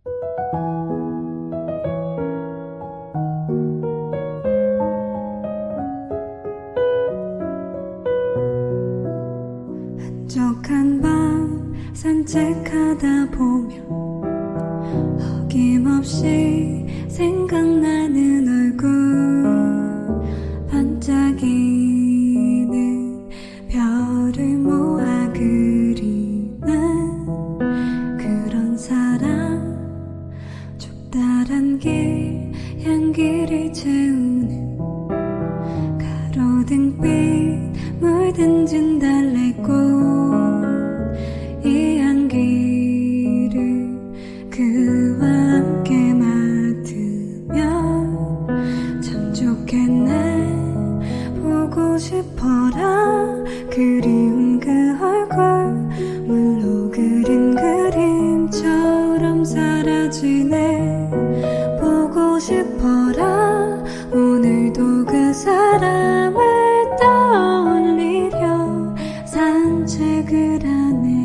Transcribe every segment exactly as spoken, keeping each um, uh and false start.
한적한 밤 산책하다 보면 어김없이 생각나는 얼굴, 반짝이는 별을 모아 그리는 그런 사람, 좁다란 길 향기를 채우는 가로등빛 물든 달래꽃, 이 향기를 그와 함께 맡으면 참 좋겠네. 보고 싶어라 그리운 그 얼굴, 물로 그린 그림처럼 사라지네. 보고 싶어라 오늘도 그 사람을 떠올리려 산책을 하네.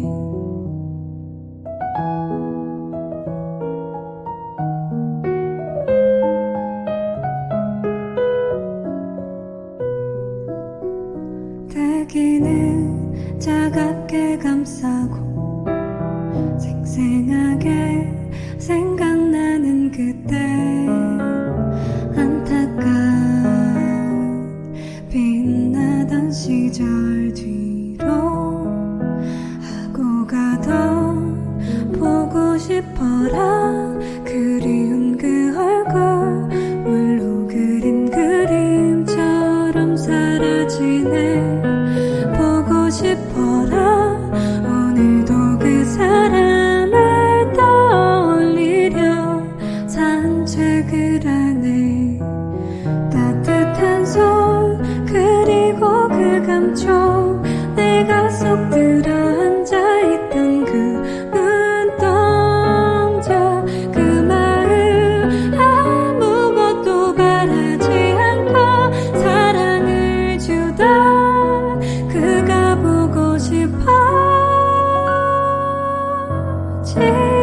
대기는 차갑게 감싸고 생생하게 생각나는 그때, 안타까운 빛나던 시절 뒤로 하고 가던 보고 싶어라 그리운 그 얼굴, 물로 그린 그림처럼 사라지네. 보고 싶어라 오늘도 그 사람을 떠올리려 산책을 하네. 따뜻한 손 그리고 그 감촉, 내가 쏙 들어 앉아있던 그 눈동자, 그 마음 아무것도 바라지 않고 사랑을 주던 그가 보고 싶어지.